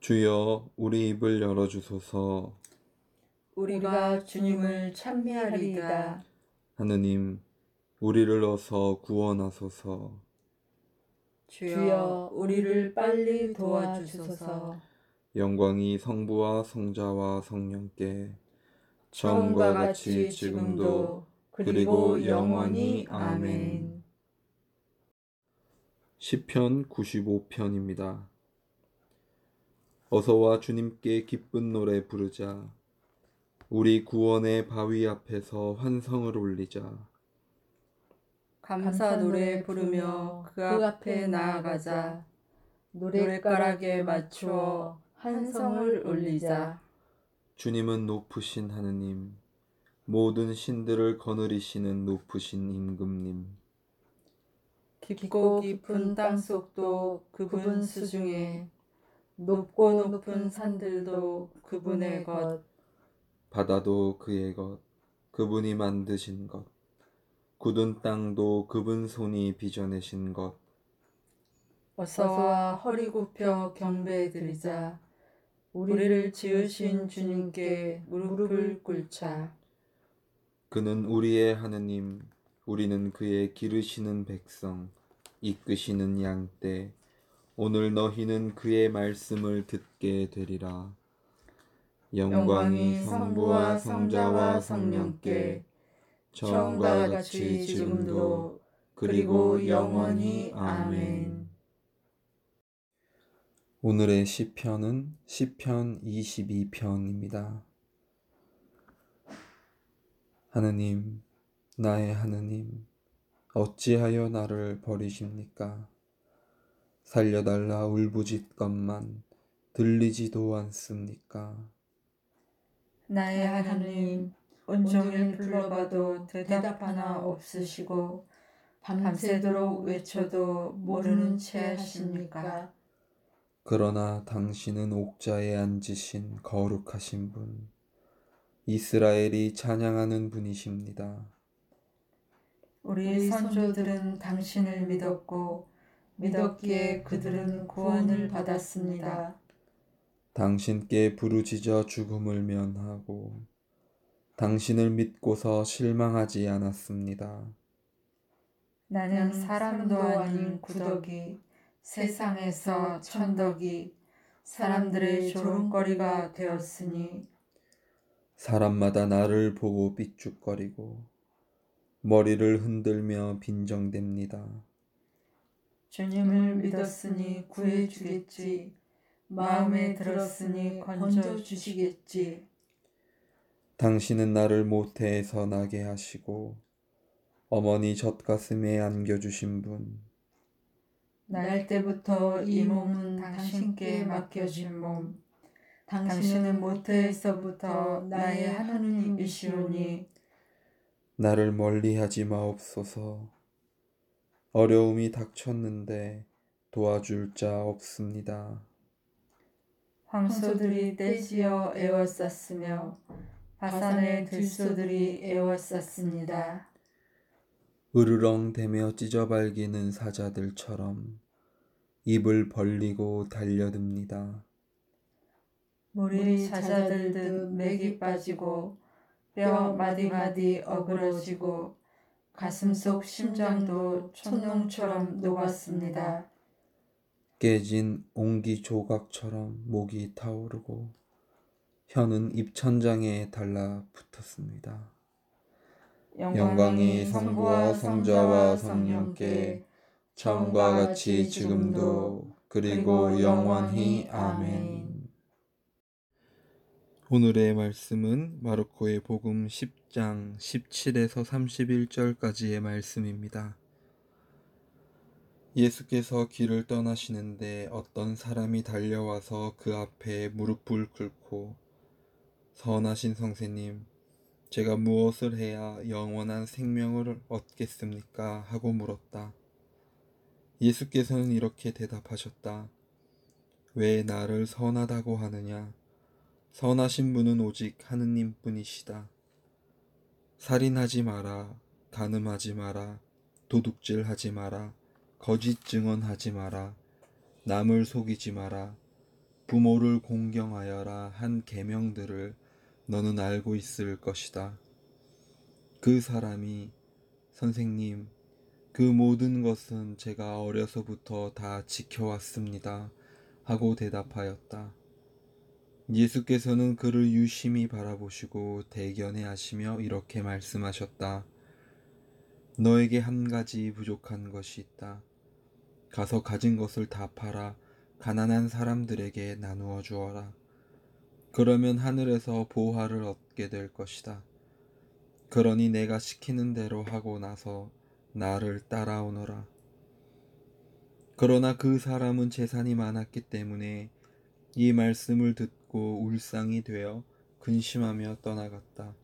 주여, 우리 입을 열어주소서. 우리가 주님을 찬미하리이다. 하느님, 우리를 어서 구원하소서. 주여, 우리를 빨리 도와주소서. 영광이 성부와 성자와 성령께 처음과 같이 지금도 그리고 영원히 아멘. 시편 95편입니다. 어서와 주님께 기쁜 노래 부르자. 우리 구원의 바위 앞에서 환성을 올리자. 감사 노래 부르며 그 앞에 나아가자. 노랫가락에 맞추어 한성을 올리자. 주님은 높으신 하느님, 모든 신들을 거느리시는 높으신 임금님. 깊고 깊은 땅속도 그분 수중에, 높고 높은 산들도 그분의 것, 바다도 그의 것, 그분이 만드신 것, 굳은 땅도 그분 손이 빚어내신 것. 어서와 허리 굽혀 경배드리자. 우리를 지으신 주님께 무릎을 꿇자. 그는 우리의 하느님, 우리는 그의 기르시는 백성, 이끄시는 양떼. 오늘 너희는 그의 말씀을 듣게 되리라. 영광이 성부와 성자와 성령께 처음과 같이 지금도 그리고 영원히 아멘. 오늘의 시편은 시편 22편입니다. 하느님, 나의 하느님, 어찌하여 나를 버리십니까? 살려달라 울부짖건만 들리지도 않습니까? 나의 하나님, 온종일 불러봐도 대답 하나 없으시고 밤새도록 외쳐도 모르는 채 하십니까? 그러나 당신은 옥자에 앉으신 거룩하신 분, 이스라엘이 찬양하는 분이십니다. 우리 선조들은 당신을 믿었고 믿었기에 그들은 구원을 받았습니다. 당신께 부르짖어 죽음을 면하고 당신을 믿고서 실망하지 않았습니다. 나는 사람도 아닌 구더기, 세상에서 천덕이, 사람들의 조롱거리가 되었으니 사람마다 나를 보고 삐죽거리고 머리를 흔들며 빈정댑니다. 주님을 믿었으니 구해주겠지, 마음에 들었으니 건져주시겠지. 당신은 나를 모태에서 나게 하시고 어머니 젖가슴에 안겨주신 분, 날 때부터 이 몸은 당신께 맡겨진 몸, 당신은 모태에서부터 나의 하느님이시오니 나를 멀리하지 마옵소서. 어려움이 닥쳤는데 도와줄 자 없습니다. 황소들이 떼지어 에워쌌으며 바산의 들소들이 에워쌌습니다. 으르렁대며 찢어발기는 사자들처럼 입을 벌리고 달려듭니다. 물이 잦아들듯 맥이 빠지고 뼈 마디마디 어그러지고 가슴속 심장도 촛농처럼 녹았습니다. 깨진 옹기 조각처럼 목이 타오르고 혀는 입천장에 달라붙었습니다. 영광이 성부와 성자와 성령께 처음과 같이 지금도 그리고 영원히 아멘. 오늘의 말씀은 마르코의 복음 10장 17에서 31절까지의 말씀입니다. 예수께서 길을 떠나시는데 어떤 사람이 달려와서 그 앞에 무릎을 꿇고 선하신 선생님, 제가 무엇을 해야 영원한 생명을 얻겠습니까? 하고 물었다. 예수께서는 이렇게 대답하셨다. 왜 나를 선하다고 하느냐? 선하신 분은 오직 하느님뿐이시다. 살인하지 마라, 간음하지 마라, 도둑질하지 마라, 거짓 증언하지 마라, 남을 속이지 마라, 부모를 공경하여라 한 계명들을 너는 알고 있을 것이다. 그 사람이 선생님, 그 모든 것은 제가 어려서부터 다 지켜왔습니다. 하고 대답하였다. 예수께서는 그를 유심히 바라보시고 대견해하시며 이렇게 말씀하셨다. 너에게 한 가지 부족한 것이 있다. 가서 가진 것을 다 팔아 가난한 사람들에게 나누어 주어라. 그러면 하늘에서 보화를 얻게 될 것이다. 그러니 내가 시키는 대로 하고 나서 나를 따라오너라. 그러나 그 사람은 재산이 많았기 때문에 이 말씀을 듣고 울상이 되어 근심하며 떠나갔다.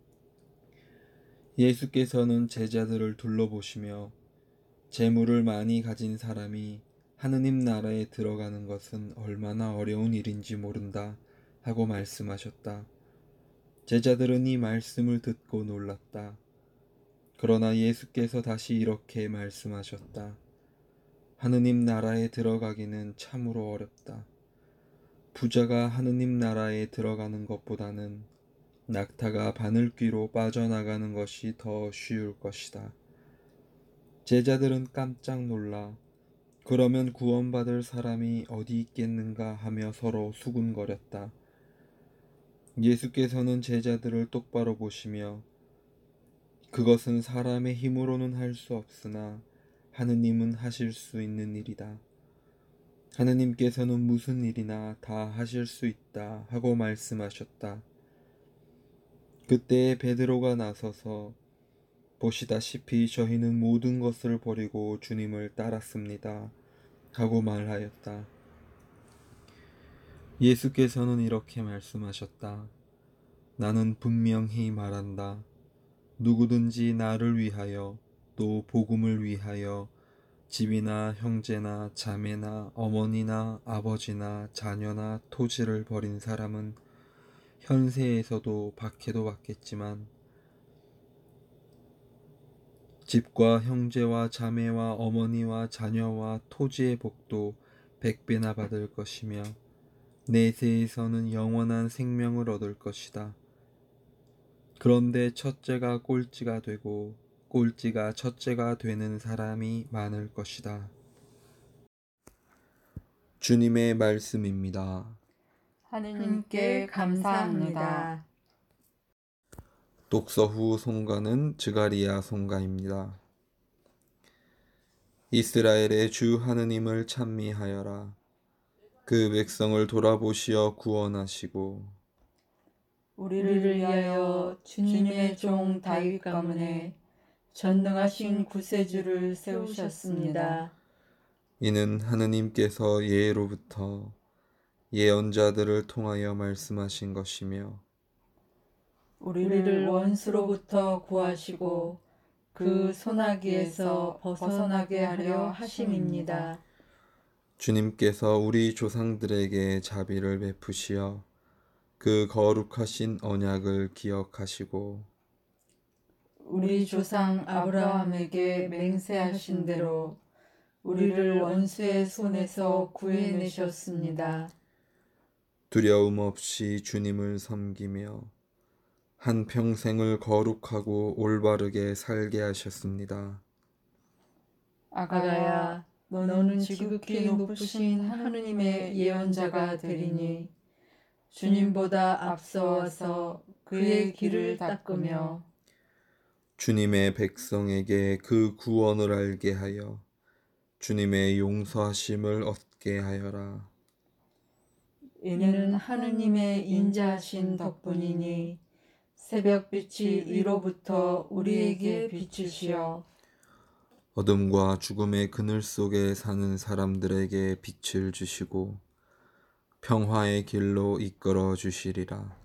예수께서는 제자들을 둘러보시며 재물을 많이 가진 사람이 하느님 나라에 들어가는 것은 얼마나 어려운 일인지 모른다 하고 말씀하셨다. 제자들은 이 말씀을 듣고 놀랐다. 그러나 예수께서 다시 이렇게 말씀하셨다. 하느님 나라에 들어가기는 참으로 어렵다. 부자가 하느님 나라에 들어가는 것보다는 낙타가 바늘귀로 빠져나가는 것이 더 쉬울 것이다. 제자들은 깜짝 놀라 그러면 구원받을 사람이 어디 있겠는가 하며 서로 수군거렸다. 예수께서는 제자들을 똑바로 보시며 그것은 사람의 힘으로는 할 수 없으나 하느님은 하실 수 있는 일이다. 하느님께서는 무슨 일이나 다 하실 수 있다 하고 말씀하셨다. 그때에 베드로가 나서서 보시다시피 저희는 모든 것을 버리고 주님을 따랐습니다 하고 말하였다. 예수께서는 이렇게 말씀하셨다. 나는 분명히 말한다. 누구든지 나를 위하여 또 복음을 위하여 집이나 형제나 자매나 어머니나 아버지나 자녀나 토지를 버린 사람은 현세에서도 박해도 받겠지만 집과 형제와 자매와 어머니와 자녀와 토지의 복도 100배나 받을 것이며 내세에서는 영원한 생명을 얻을 것이다. 그런데 첫째가 꼴찌가 되고 꼴찌가 첫째가 되는 사람이 많을 것이다. 주님의 말씀입니다. 하느님께 감사합니다. 독서 후 송가는 즈가리야 송가입니다. 이스라엘의 주 하느님을 찬미하여라. 그 백성을 돌아보시어 구원하시고 우리를 위하여 주님의 종 다윗 가문에 전능하신 구세주를 세우셨습니다. 이는 하느님께서 예로부터 예언자들을 통하여 말씀하신 것이며 우리를 원수로부터 구하시고 그 소나기에서 벗어나게 하려 하심입니다. 주님께서 우리 조상들에게 자비를 베푸시어 그 거룩하신 언약을 기억하시고 우리 조상 아브라함에게 맹세하신 대로 우리를 원수의 손에서 구해내셨습니다. 두려움 없이 주님을 섬기며 한 평생을 거룩하고 올바르게 살게 하셨습니다. 아가야, 너는 지극히 높으신 하느님의 예언자가 되리니 주님보다 앞서와서 그의 길을 닦으며 주님의 백성에게 그 구원을 알게 하여 주님의 용서하심을 얻게 하여라. 이는 하느님의 인자하신 덕분이니 새벽빛이 위로부터 우리에게 비추시어 어둠과 죽음의 그늘 속에 사는 사람들에게 빛을 주시고 평화의 길로 이끌어 주시리라.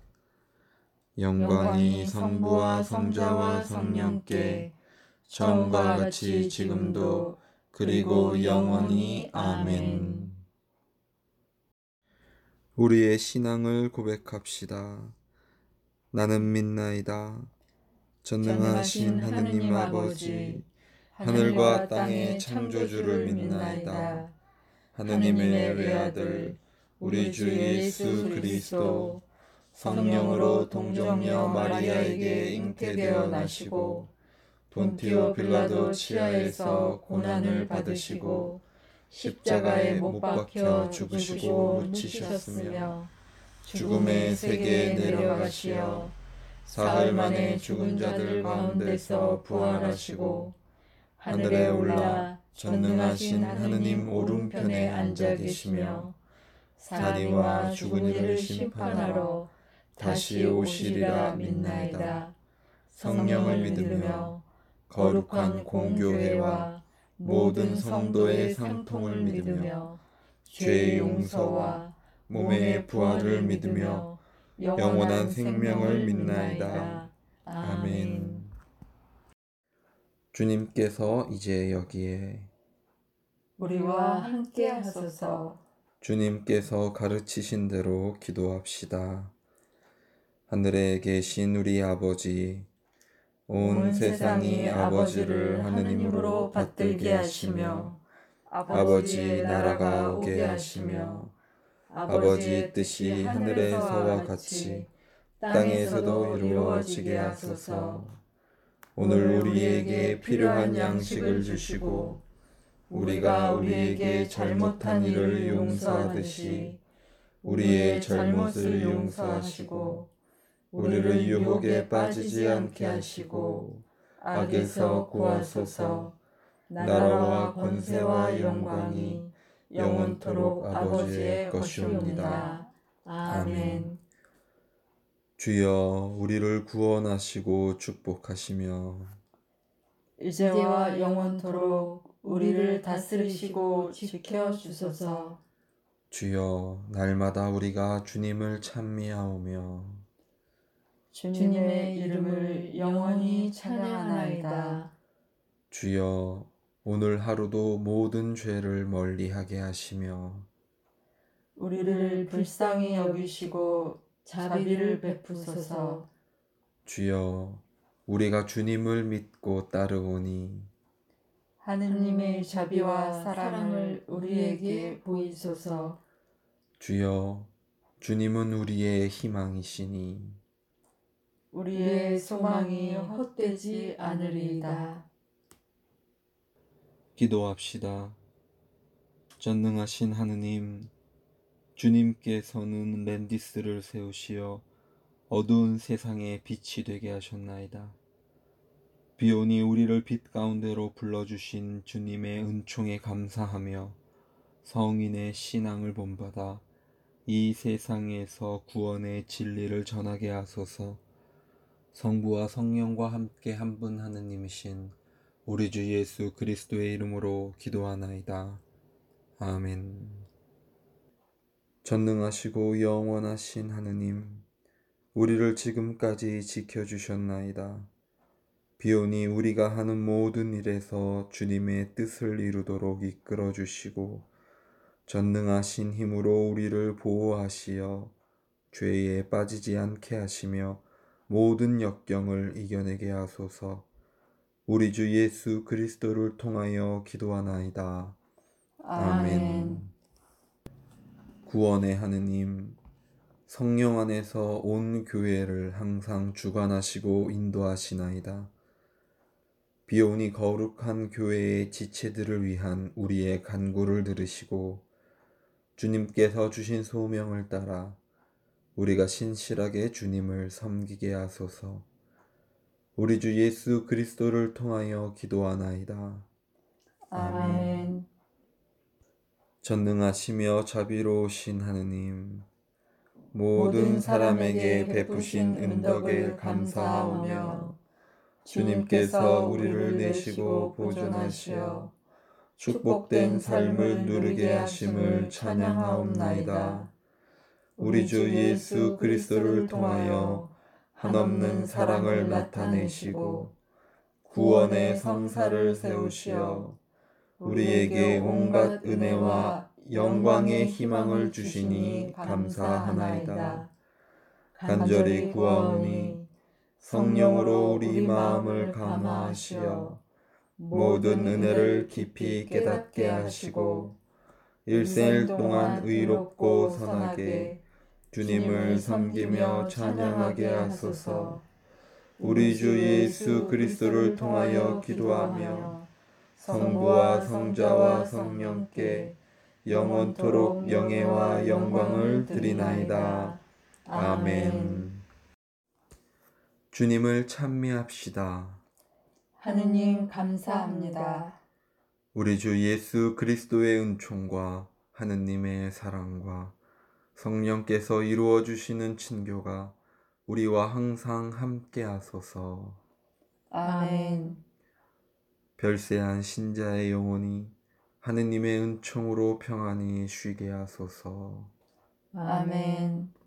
영광이 성부와 성자와 성령께 처음과 같이 지금도 그리고 영원히 아멘. 우리의 신앙을 고백합시다. 나는 믿나이다. 전능하신 하느님 아버지, 하늘과 땅의 창조주를 믿나이다. 하느님의 외아들, 우리 주 예수 그리스도 성령으로 동정녀 마리아에게 잉태되어 나시고 본티오 빌라도 치하에서 고난을 받으시고 십자가에 못 박혀 죽으시고 묻히셨으며 죽음의 세계에 내려가시어 사흘 만에 죽은 자들 가운데서 부활하시고 하늘에 올라 전능하신 하느님 오른편에 앉아 계시며 사니와 죽은 이를 심판하러 다시 오시리라 믿나이다. 성령을 믿으며 거룩한 공교회와 모든 성도의 상통을 믿으며 죄의 용서와 몸의 부활을 믿으며 영원한 생명을 믿나이다. 아멘. 주님께서 이제 여기에 우리와 함께 하소서. 주님께서 가르치신 대로 기도합시다. 하늘에 계신 우리 아버지, 온 세상이 아버지를 하느님으로 받들게 하시며 아버지의 나라가 오게 하시며 아버지의 뜻이 하늘에서와 같이 땅에서도 이루어지게 하소서. 오늘 우리에게 필요한 양식을 주시고 우리가 우리에게 잘못한 일을 용서하듯이 우리의 잘못을 용서하시고 우리를 유혹에 빠지지 않게 하시고 악에서 구하소서. 나라와 권세와 영광이 영원토록 아버지의 것이옵니다. 아멘. 주여 우리를 구원하시고 축복하시며 이제와 영원토록 우리를 다스리시고 지켜주소서. 주여 날마다 우리가 주님을 찬미하오며 주님의 이름을 영원히 찬양하나이다. 주여 오늘 하루도 모든 죄를 멀리하게 하시며 우리를 불쌍히 여기시고 자비를 베푸소서. 주여 우리가 주님을 믿고 따르오니 하느님의 자비와 사랑을 우리에게 보이소서. 주여 주님은 우리의 희망이시니 우리의 소망이 헛되지 않으리이다. 기도합시다. 전능하신 하느님, 주님께서는 랜디스를 세우시어 어두운 세상에 빛이 되게 하셨나이다. 비오니 우리를 빛 가운데로 불러주신 주님의 은총에 감사하며 성인의 신앙을 본받아 이 세상에서 구원의 진리를 전하게 하소서. 성부와 성령과 함께 한 분 하느님이신 우리 주 예수 그리스도의 이름으로 기도하나이다. 아멘. 전능하시고 영원하신 하느님, 우리를 지금까지 지켜주셨나이다. 비오니 우리가 하는 모든 일에서 주님의 뜻을 이루도록 이끌어 주시고 전능하신 힘으로 우리를 보호하시어 죄에 빠지지 않게 하시며 모든 역경을 이겨내게 하소서. 우리 주 예수 그리스도를 통하여 기도하나이다. 아멘. 구원의 하느님, 성령 안에서 온 교회를 항상 주관하시고 인도하시나이다. 비오니 거룩한 교회의 지체들을 위한 우리의 간구를 들으시고 주님께서 주신 소명을 따라 우리가 신실하게 주님을 섬기게 하소서. 우리 주 예수 그리스도를 통하여 기도하나이다. 아멘. 전능하시며 자비로우신 하느님, 모든 사람에게 베푸신 은덕을 감사하오며 주님께서 우리를 내시고 보존하시어 축복된 삶을 누리게 하심을 찬양하옵나이다. 우리 주 예수 그리스도를 통하여 한없는 사랑을 나타내시고 구원의 성사를 세우시어 우리에게 온갖 은혜와 영광의 희망을 주시니 감사하나이다. 간절히 구하오니 성령으로 우리 마음을 감화하시어 모든 은혜를 깊이 깨닫게 하시고 일생일 동안 의롭고 선하게 주님을 섬기며 찬양하게 하소서. 우리 주 예수 그리스도를 통하여 기도하며 성부와 성자와 성령께 영원토록 명예와 영광을 드리나이다. 아멘. 주님을 찬미합시다. 하느님 감사합니다. 우리 주 예수 그리스도의 은총과 하느님의 사랑과 성령께서 이루어 주시는 친교가 우리와 항상 함께 하소서. 아멘. 별세한 신자의 영혼이 하느님의 은총으로 평안히 쉬게 하소서. 아멘.